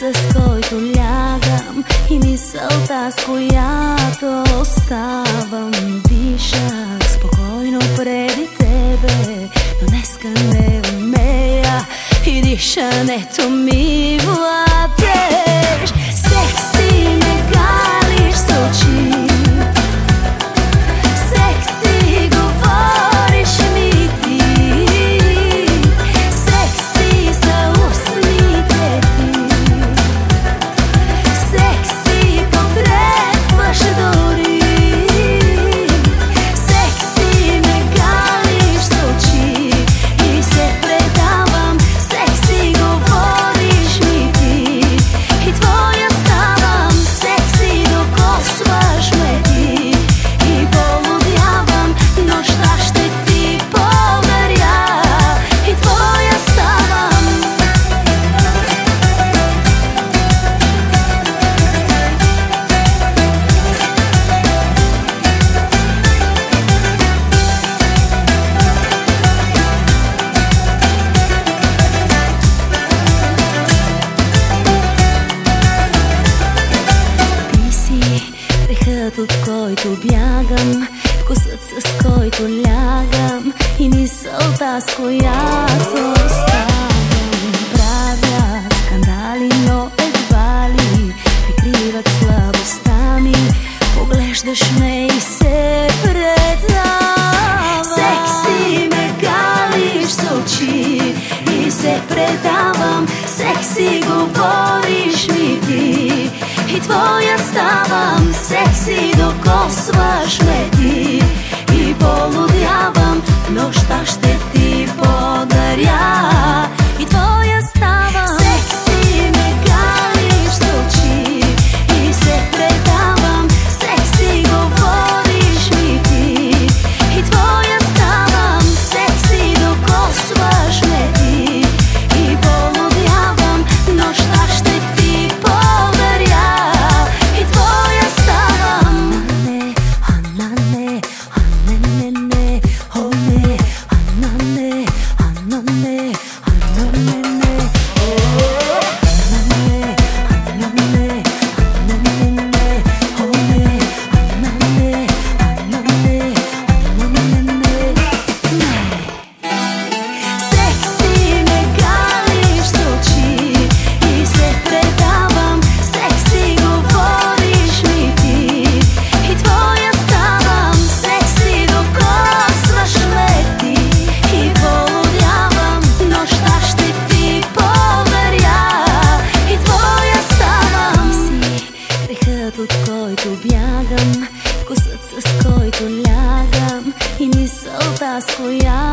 с който лягам и мисълта, с която оставам. Дишах спокойно преди тебе, но днеска не умея и дишането ми владееш. Секси ме галиш с очи, секси говориш ми ти, секси са устните ти, секси потребваш дори. Секси ме галиш с очи и се предавам, секси говориш ми ти и твоя ставам, секси докосваш ме ти и полудявам, нощта ще ти подаря и твоя ставам. Ти си грехът, от който бягам, вкусът, с който лягам и мисълта, с която ставам. Правя скандали, но едва ли прикриват слабостта ми. Поглеждаш ме и се предавам. Секси ме галиш с очи и се предавам, секси говориш ми ти и твоя ставам, секси докосваш ме ти и полудявам, нощта ще ти подаря и твоя ставам. Секси ме галиш с очи и се предавам, секси говориш ми ти и твоя ставам, секси докосваш ме ти и полудявам, нощта ще ти подаря и твоя ставам. Анане, анане, анане, о не, анане, анане, анане, анане, анане, анане, о не, анане, анане, анане. Секси ме галиш с очи и се предавам, секси говориш ми ти и твоя ставам, секси докосваш ме ти и полудявам, нощта ще ти подаря и твоя ставам. Си грехът, от който бягам, вкусът, с който лягам и мисълта, с която